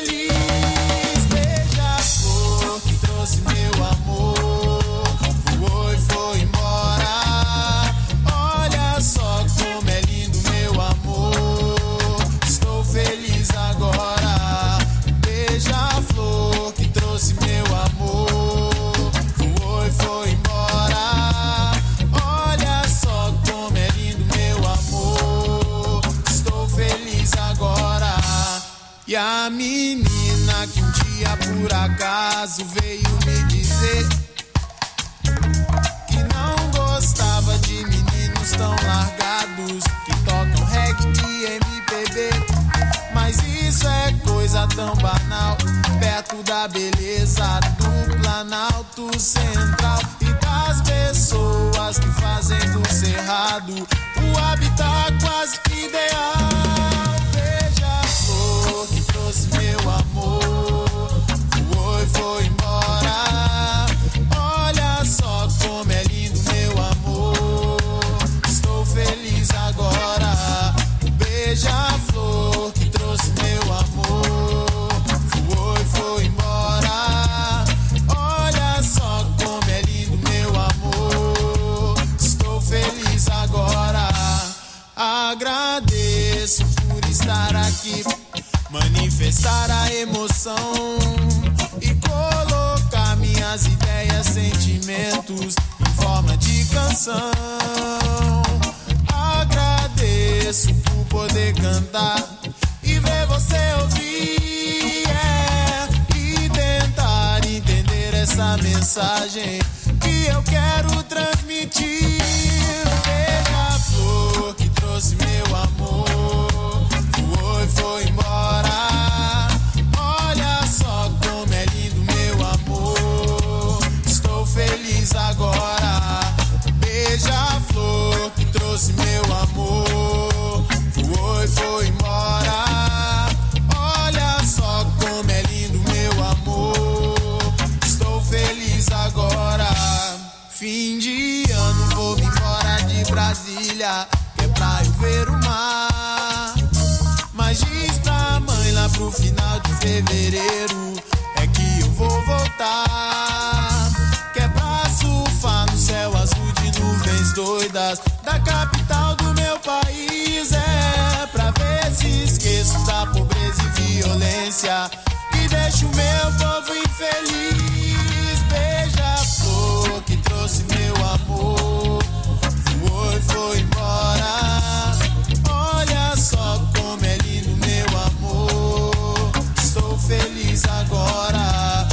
feliz. Beija-flor que trouxe meu amor, voou e foi embora. Olha só como é lindo meu amor, estou feliz agora. Beija-flor que trouxe meu amor, voou e foi embora. Olha só como é lindo meu amor, estou feliz agora. E a menina que um dia por acaso veio me dizer que não gostava de meninos tão largados, que tocam reggae e MPB. Mas isso é coisa tão banal, perto da beleza do Planalto Central e das pessoas que fazem do cerrado o habitat quase ideal. Beija-flor que trouxe meu amor, voou e foi embora. Olha só como é lindo meu amor, estou feliz agora. Beija-flor que trouxe meu amor, voou e foi embora. Olha só como é lindo meu amor, estou feliz agora. Agradeço por estar aqui, manifestar a emoção e colocar minhas ideias, sentimentos em forma de canção. Agradeço por poder cantar e ver você ouvir, e tentar entender essa mensagem que eu quero transmitir. Beija-flor que trouxe meu amor, voou e foi embora. Olha só como é lindo meu amor, estou feliz agora. Beija-flor que trouxe meu amor, voou e foi embora. Olha só como é lindo meu amor, estou feliz agora. Fim de ano vou embora de Brasília, que é pra eu ver o mar. Mas diz pra mãe lá pro final de fevereiro é que eu vou voltar, que é pra surfar no céu azul de nuvens doidas da capital do meu país. É pra ver se esqueço da pobreza e violência que deixa o meu povo infeliz. Beija-flor que trouxe meu amor, voou e foi embora. Olha só como é lindo meu amor, estou feliz agora.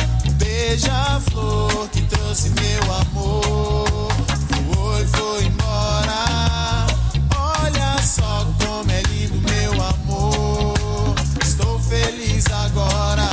Beija-flor que trouxe meu amor, voou e foi embora. Olha só como é lindo meu amor, estou feliz agora.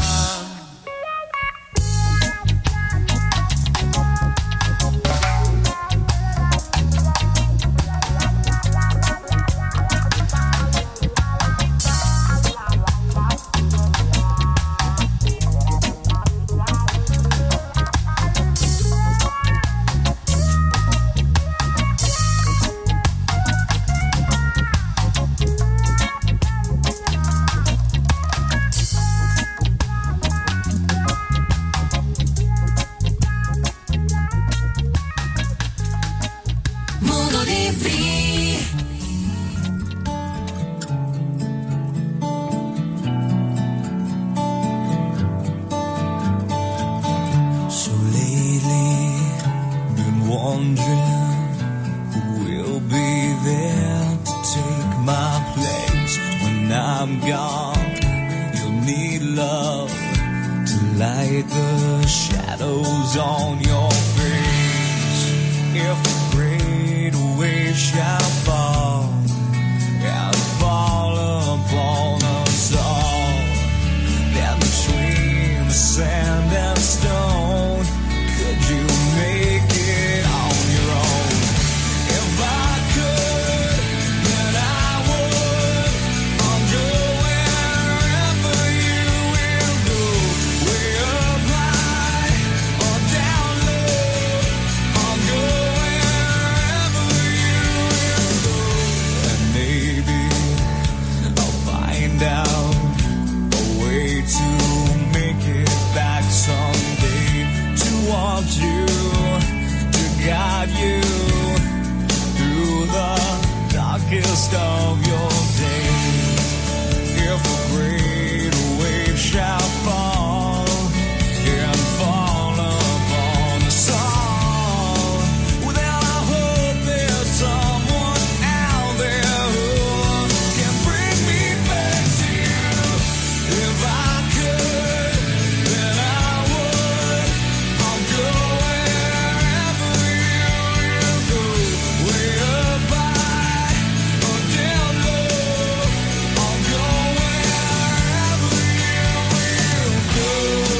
down a way to guide you through the darkest of your days. If a great wave shall fall and fall upon us all, well, then I hope there's someone out there who can bring me back to you. If I could, then I would. I'll go wherever you go, way up high or down low. I'll go wherever you go.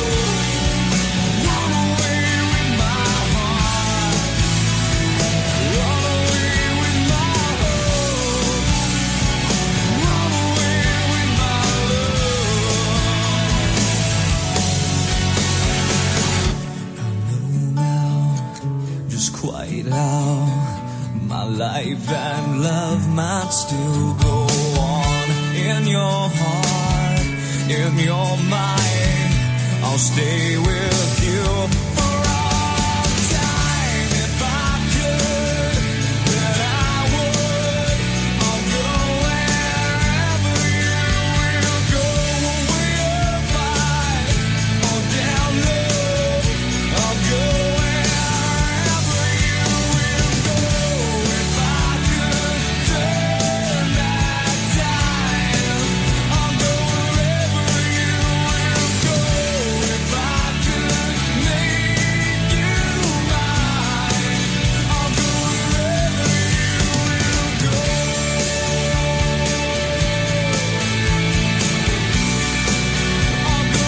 Run away with my heart, run away with my hope, run away with my love. I know now just quite how my life and love might still go on. In your heart, in your mind, I'll stay with you for all time. If I could, then I would. I'll go wherever you will go, way up high or down low. I'll go wherever you will go. If I could turn back time, I'll go wherever you will go. If I could make you mine, I'll go wherever you will go. I'll go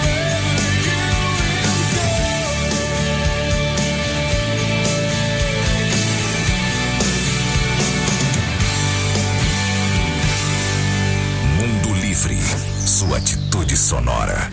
Mundo Livre, sua atitude sonora.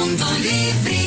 Mundo Livre.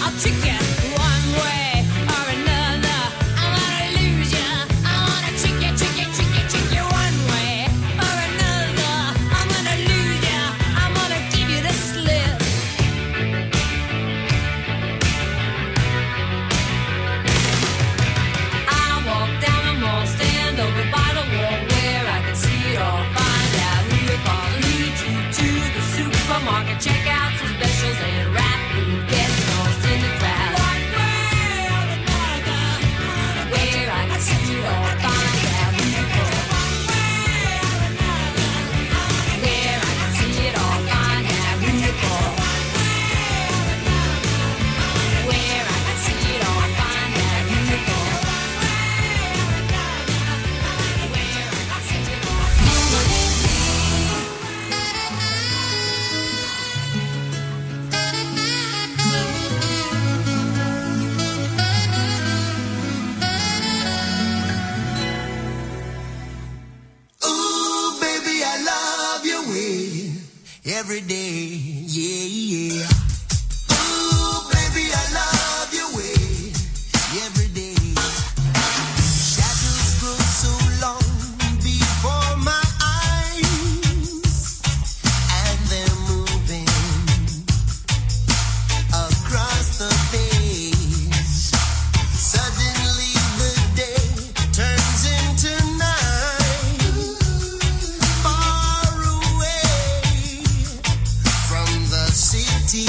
every day, yeah, yeah. Ooh, baby, I love your way every day. Shadows grow so long before my eyes, and they're moving across the page. Suddenly the day turns into night, far away from the city.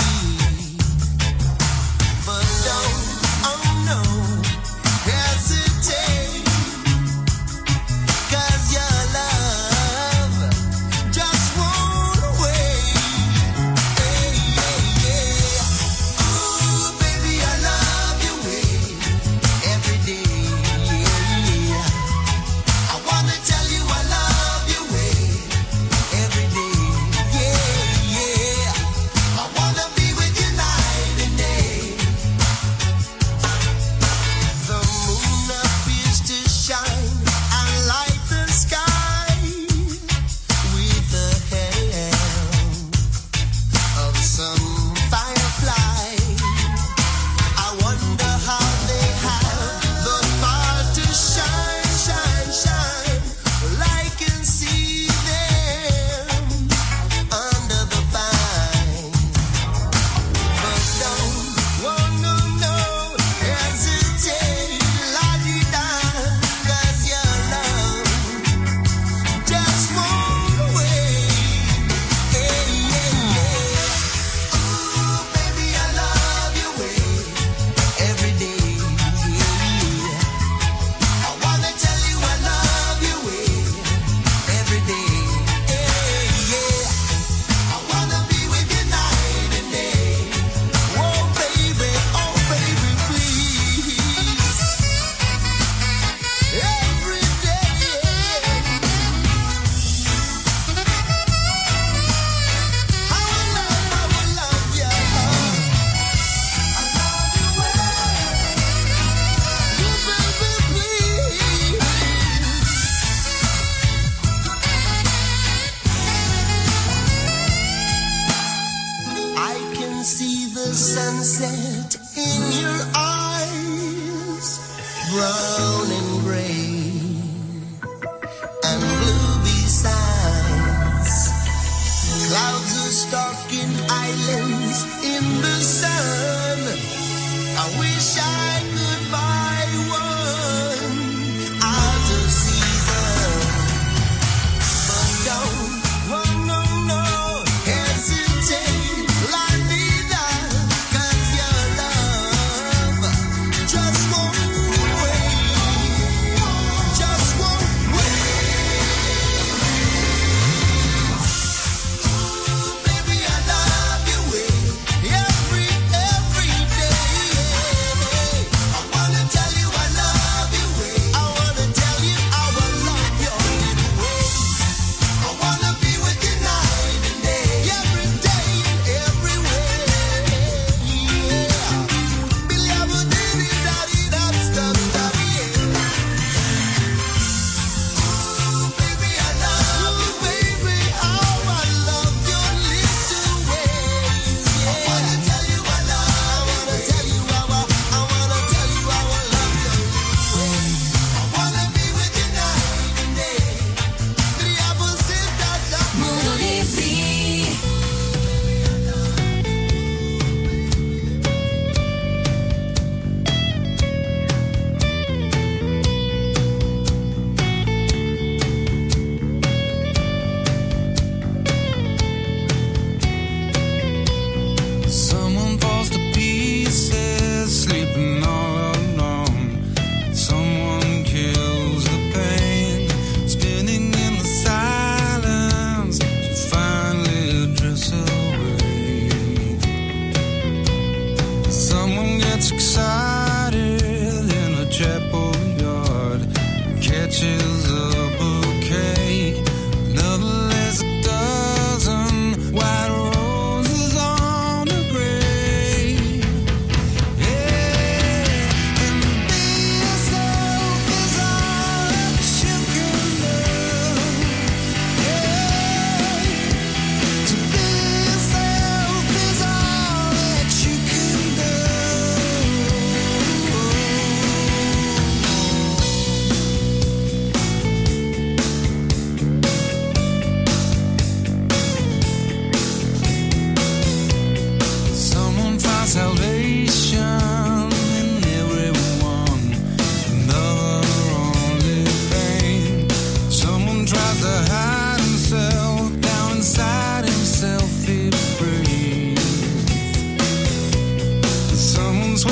But don't, oh no, hesitate, 'cause your love just won't wait. Hey, yeah, yeah. Ooh, baby, I love your way every day, yeah, yeah. I wanna tell you I love your way every day, yeah, yeah. I wanna be with you night and day. The moon appears to shine and light the sky with the help of some firefly. I wonder how they have the power to shine, shine, shine. Well, I can see them under the pine. But don't, oh no, no, hesitate, la-di-da, 'cause your love just won't wait. Hey, yeah, yeah. Ooh, baby, I love your way every day, yeah. I wanna tell you I love your way every day, yeah. I wanna be with you night and day. Oh baby, please. Every day. I will love you. I love you baby, please. I can see the sunset in your eyes, brown and gray and blue besides. Clouds are stalking islands in the sun. I wish I could buy one out of season. But don't, oh no, no, hesitate, la-di-da, 'cause your love just won't wait, just won't wait. Ooh, baby, I love your way every day.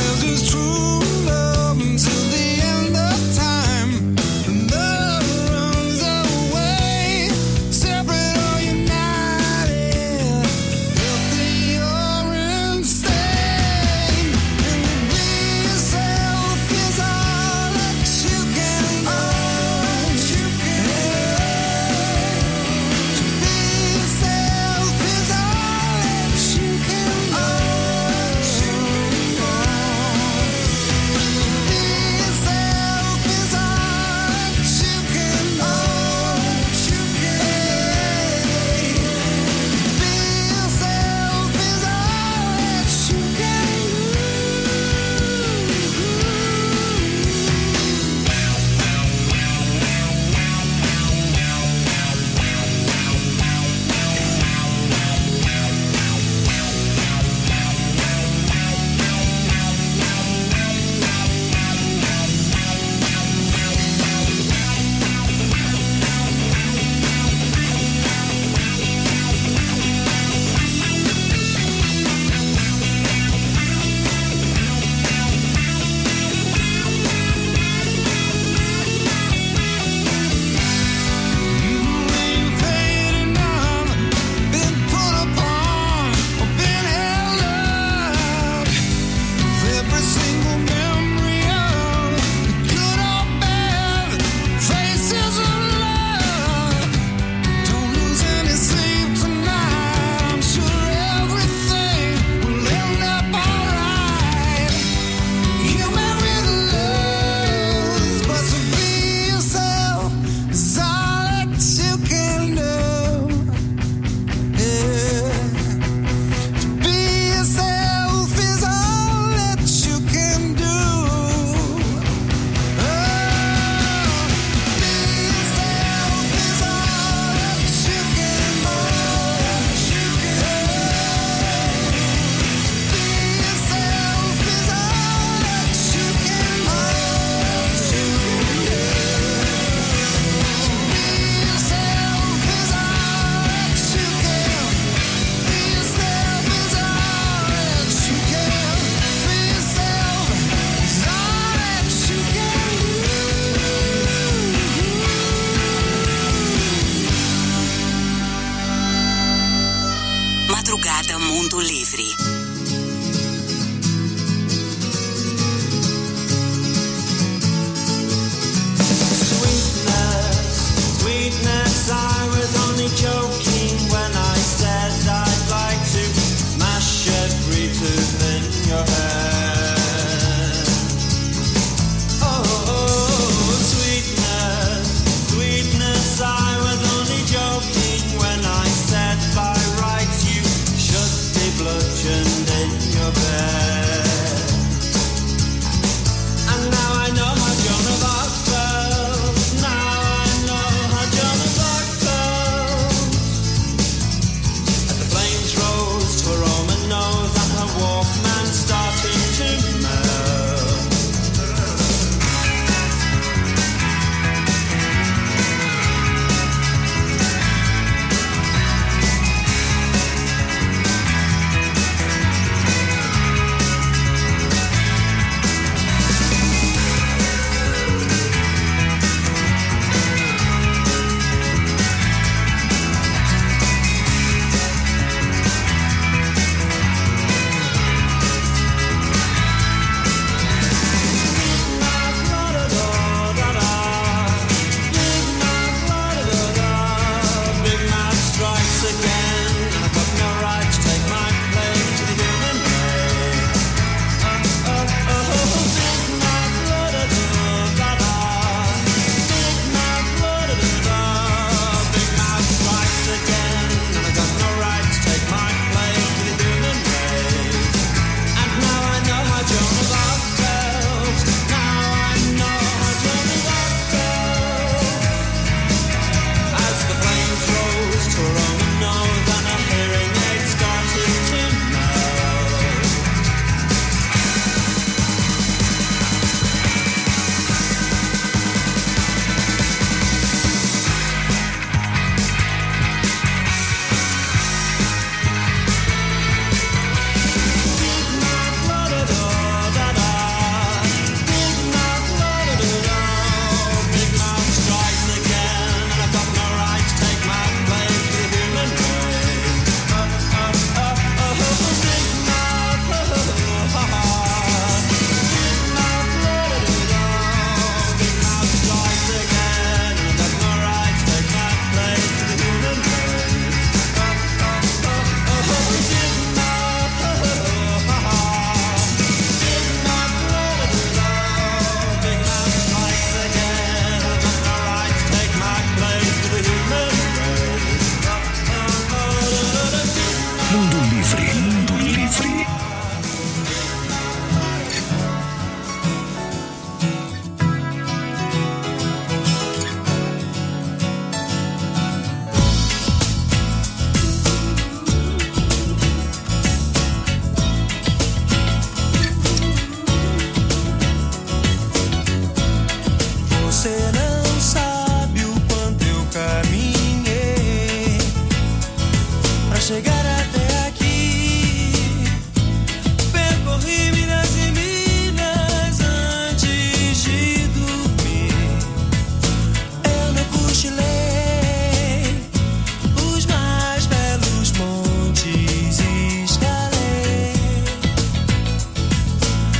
Be yourself is all that you can do.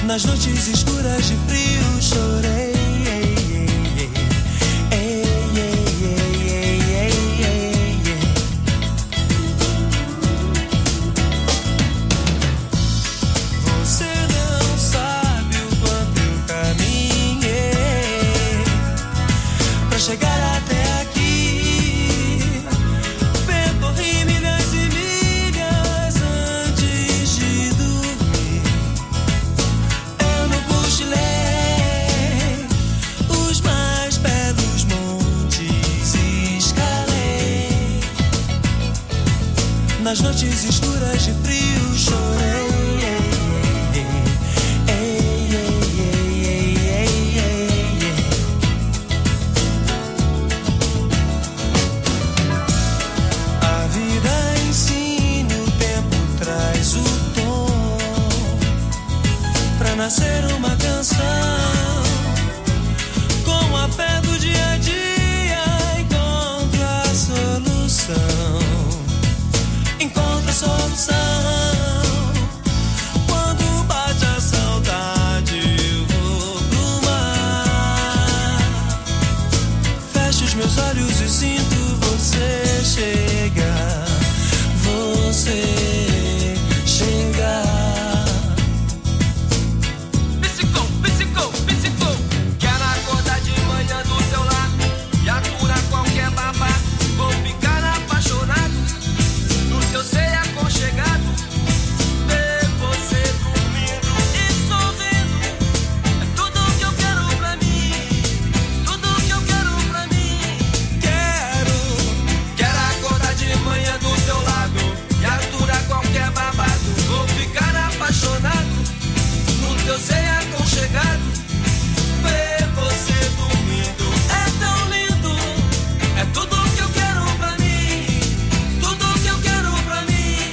Nas noites escuras de frio chorei. Você não sabe o quanto eu caminhei pra chegar até aqui. Percorri milhas e milhas antes de dormir. Eu não cochilei, os mais belos montes escalei. Nas noites escuras de frio chorei. A vida ensina, o tempo traz o tom pra nascer uma canção. Com a fé do dia a dia encontro a solução. Encontro a solução. Quando bate a saudade eu vou pro mar. Fecho os meus olhos e sinto você chegar. Você chegar. Psicou, psicou, psicou. Quero acordar de manhã do teu lado e aturar qualquer babado. Vou ficar apaixonado no teu ser aconchegado. Ver você dormindo e sorrindo é tudo que eu quero pra mim. Tudo que eu quero pra mim. Quero acordar de manhã do teu lado e aturar qualquer babado. Vou ficar apaixonado no teu ser aconchegado. Ver você dormindo é tão lindo. É tudo que eu quero pra mim. Tudo que eu quero pra mim.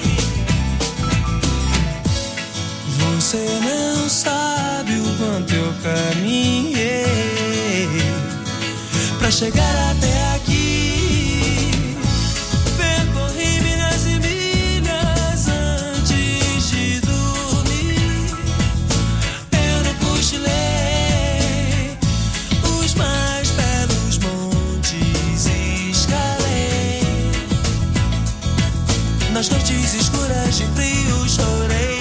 Você não sabe o quanto eu caminhei pra chegar até aqui. Percorri milhas e milhas antes de dormir. Eu não cochilei, os mais belos montes escalei. Nas noites escuras de frio chorei.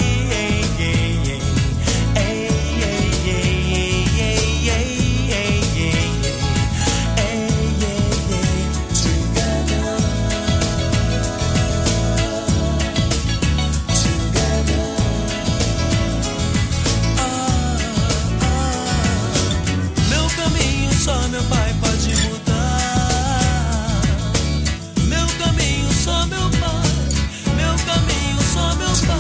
Meu caminho só meu pai pode mudar. Meu caminho só meu pai. Meu caminho só meu pai.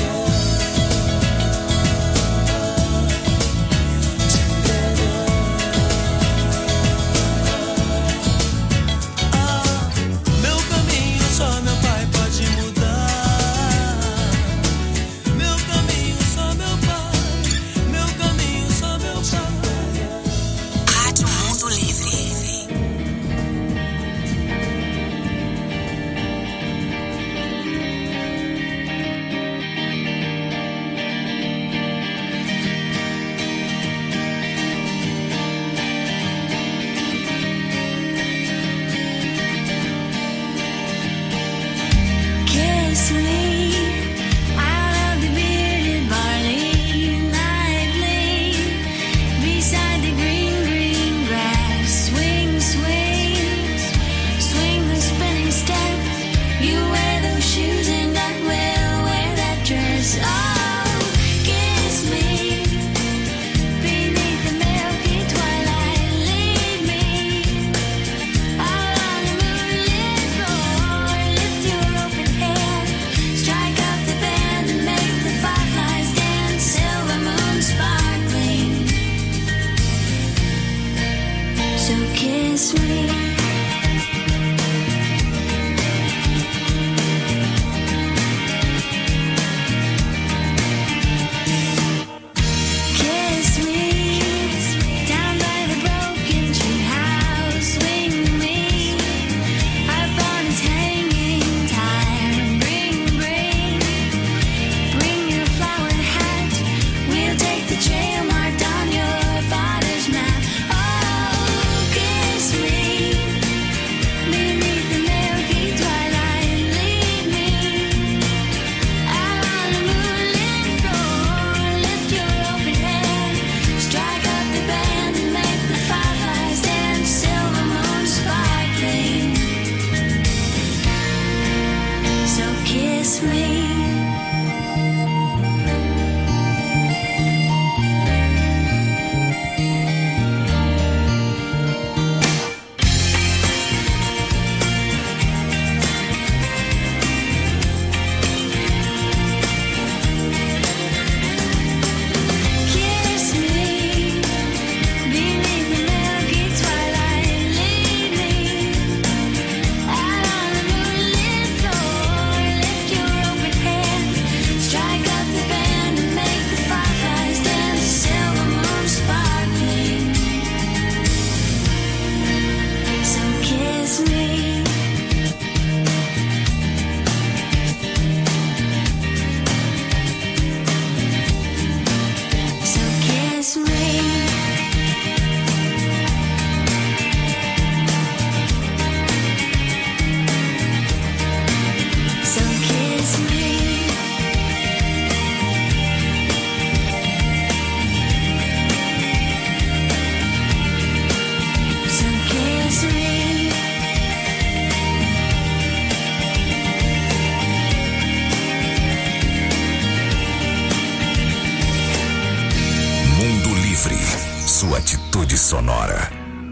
Meu caminho só meu pai pode mudar. Meu caminho só meu pai. Meu caminho só meu pai. Rádio Mundo Livre. Kiss me out of the bearded barley nightly, beside the green, green grass. Swing, swing, swing the spinning step. You wear those shoes and I will wear that dress. Oh, kiss me beneath the milky twilight. Lead me out on the moonlit floor. Lift your open hand, strike up the band and make the fireflies dance. Silver moon sparkling, so kiss me. Kiss me down by the broken tree house. Swing me up on its hanging tire. Bring, bring, bring your flowered hat. We'll take the Livre, sua atitude sonora.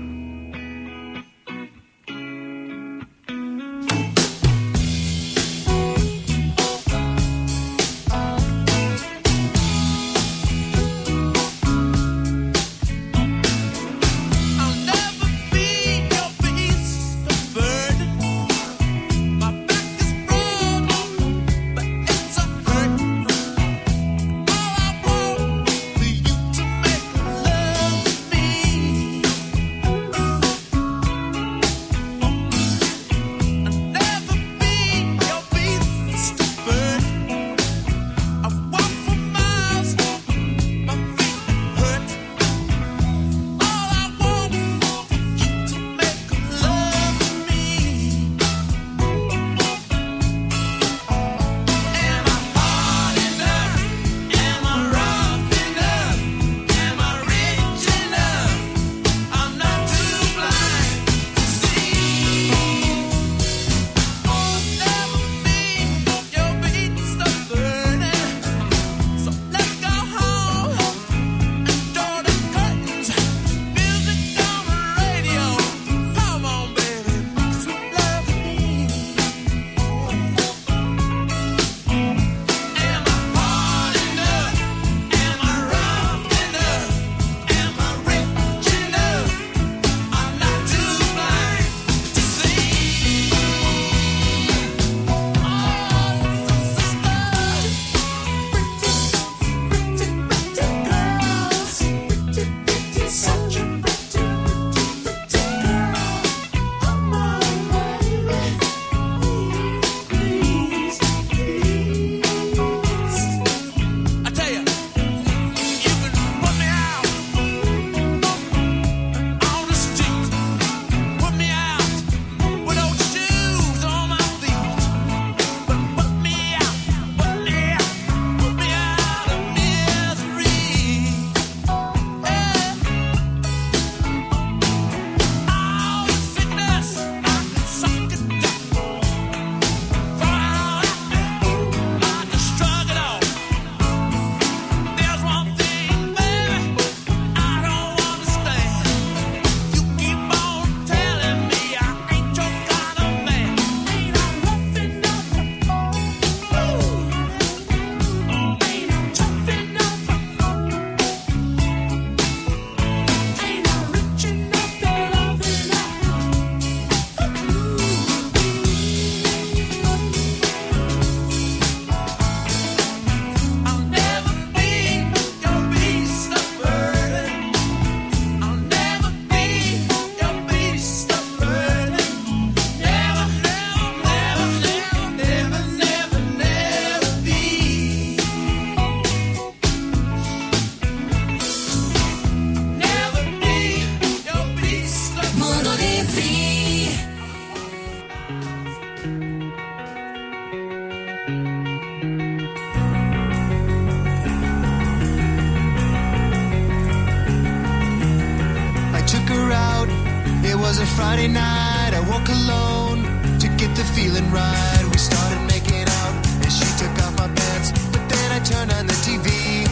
was a Friday night, I woke alone to get the feeling right. We started making out and she took off my pants, but then I turned on the TV,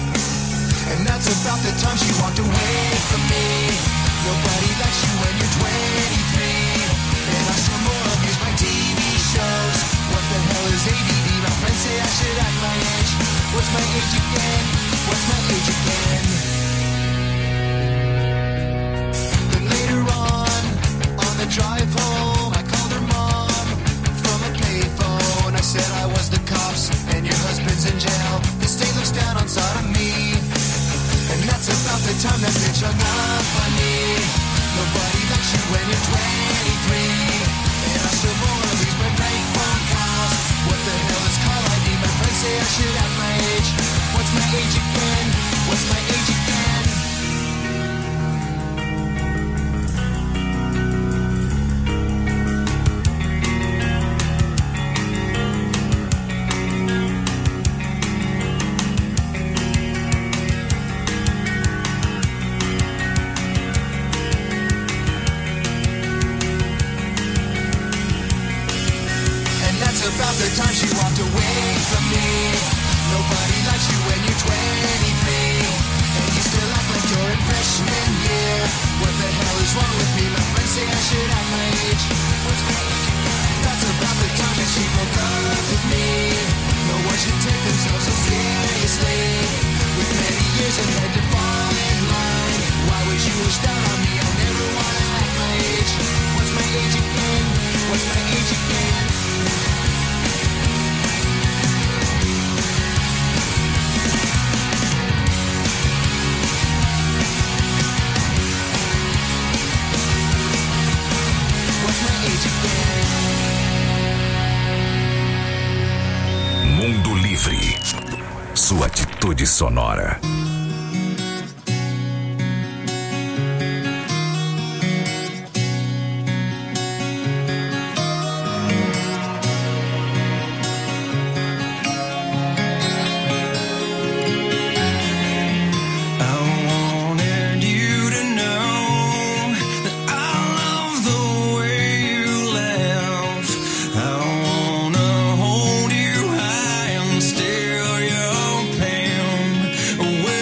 and that's about the time she walked away from me. Nobody likes you when you're 23, and I still more abuse my TV shows. What the hell is ADD? My friends say I should act my age. What's my age again? What's my age again? Then later on the drive home, I called her mom from a payphone. I said I was the cops and your husband's in jail. The state looks down on sodomy, and that's about the time that bitch hung up on me. Nobody likes you when you're 23, and I still wanna lose my prank phone calls. What the hell is call ID? My friends say I should have my age. What's my age again? What's my age again? About the time she walked away from me. Atitude Sonora. Away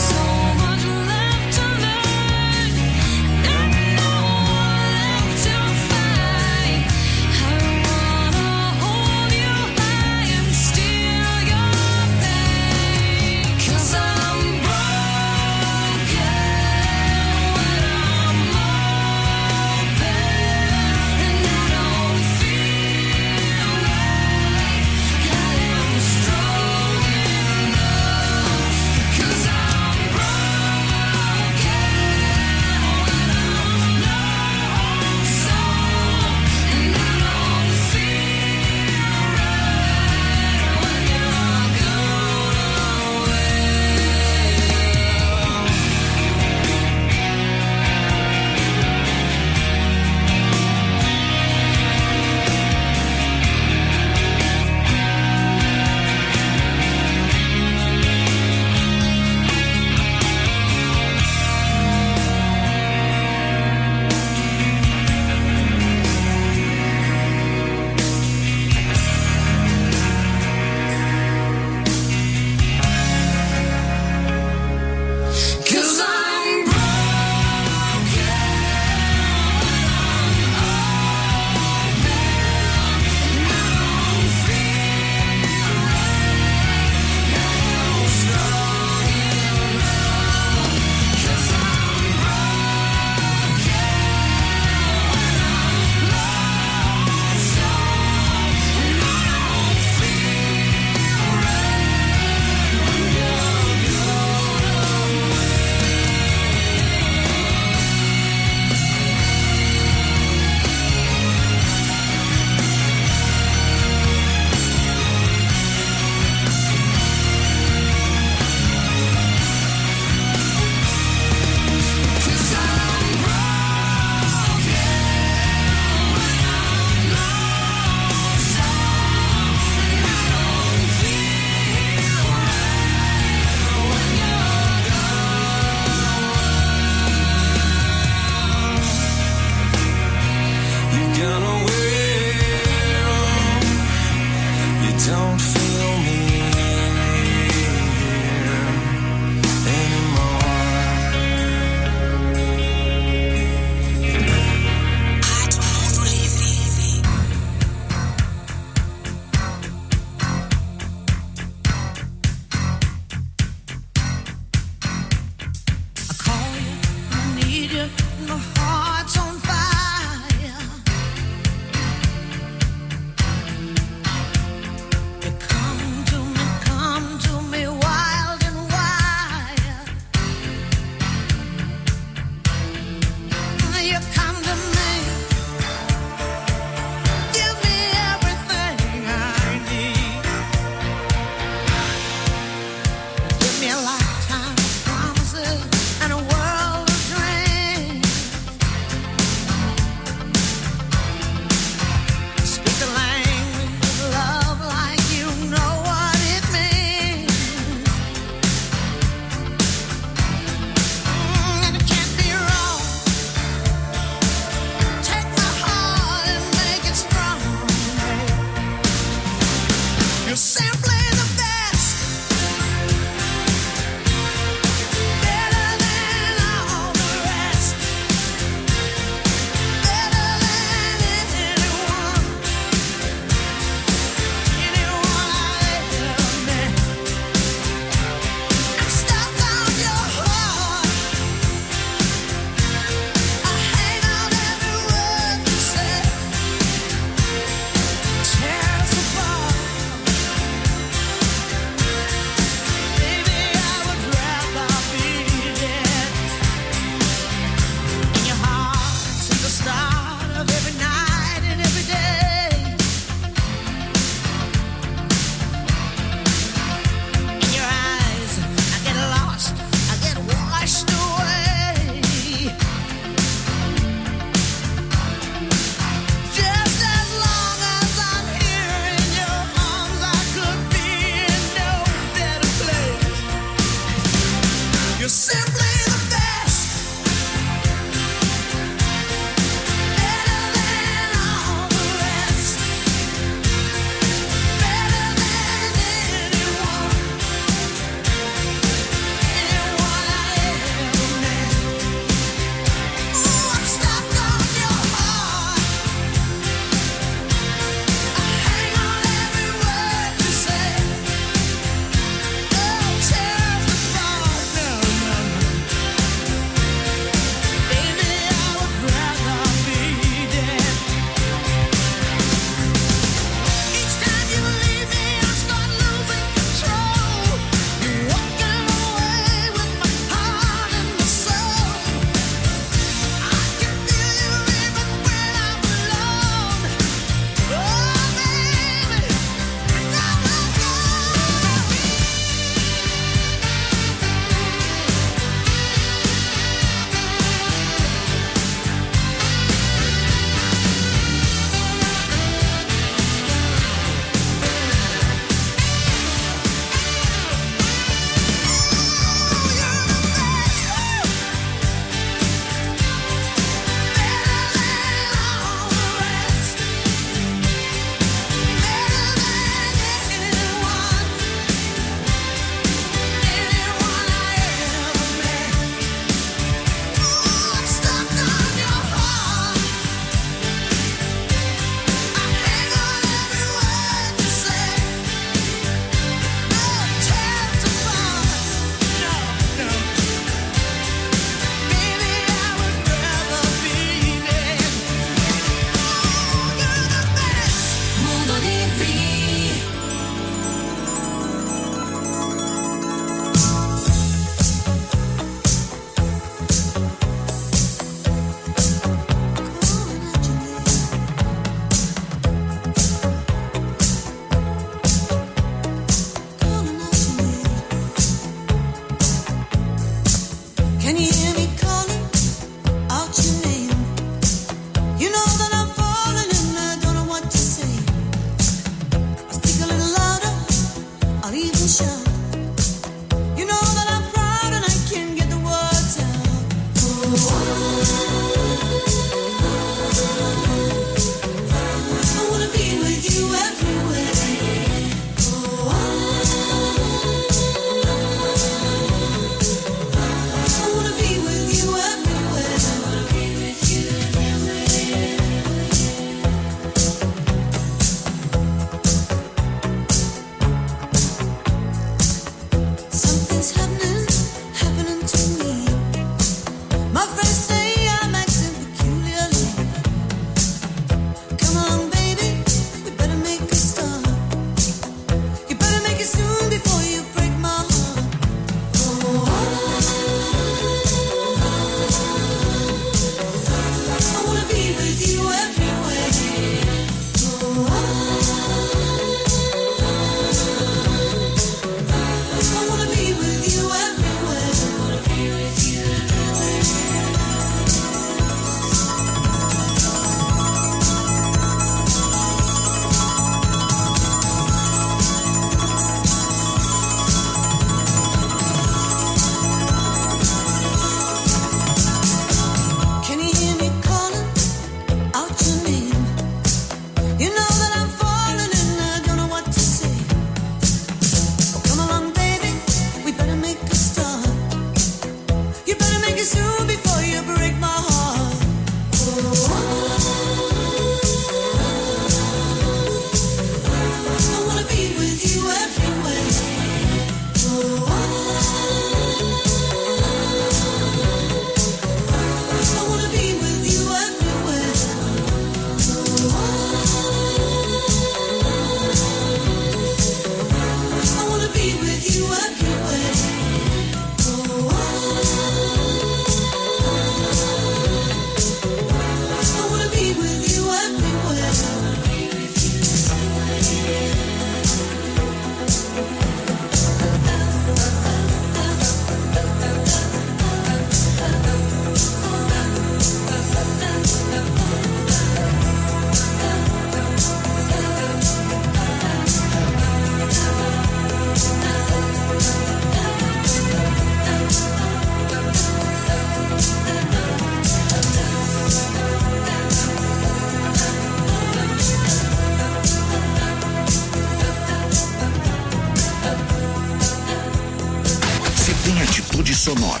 Atitude Sonora.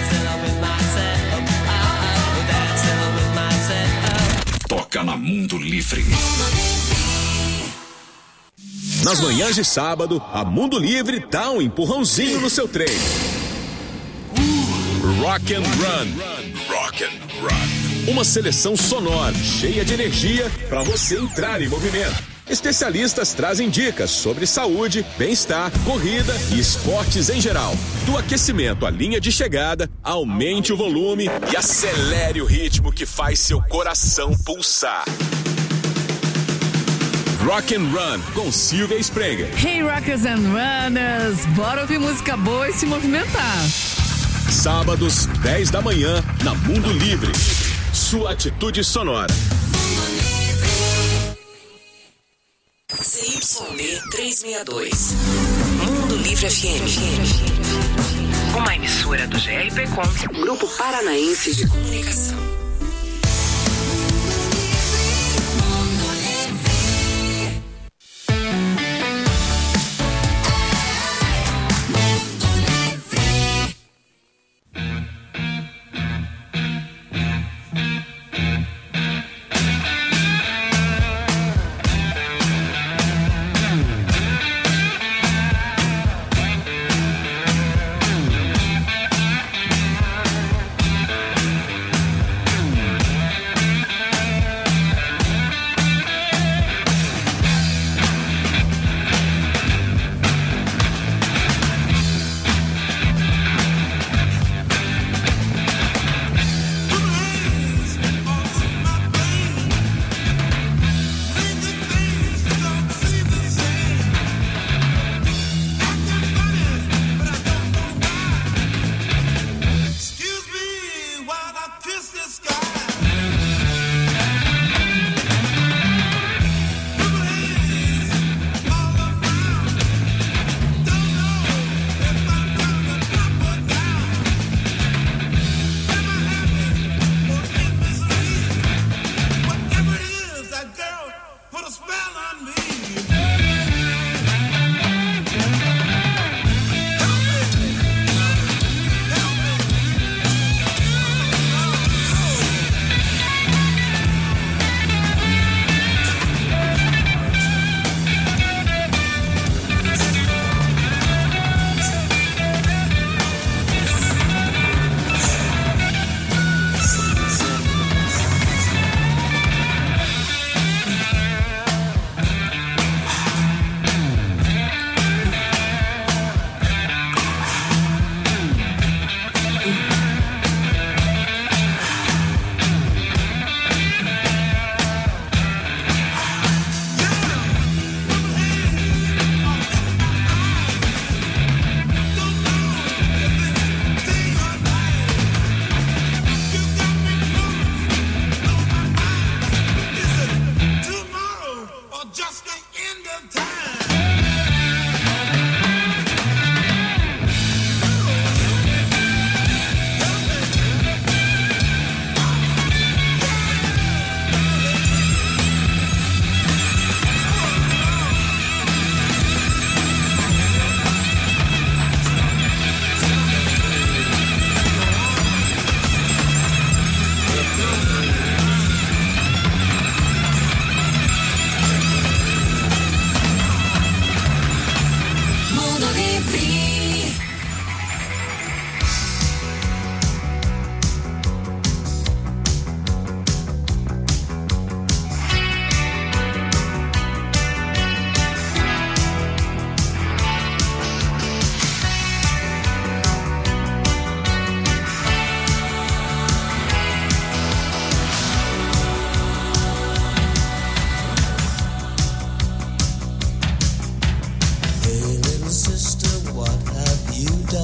Toca na Mundo Livre. Nas manhãs de sábado, a Mundo Livre dá um empurrãozinho no seu treino. Rock and Run. Rock and Run. Uma seleção sonora, cheia de energia para você entrar em movimento. Especialistas trazem dicas sobre saúde, bem-estar, corrida e esportes em geral. Do aquecimento à linha de chegada, aumente o volume e acelere o ritmo que faz seu coração pulsar. Rock and Run com Silvia Sprenger. Hey Rockers and Runners, bora ouvir música boa e se movimentar. Sábados, 10 da manhã, na Mundo Livre. Sua atitude sonora. CYB 362. Mundo Livre FM. Uma emissora do GRP Com, Grupo Paranaense de Comunicação.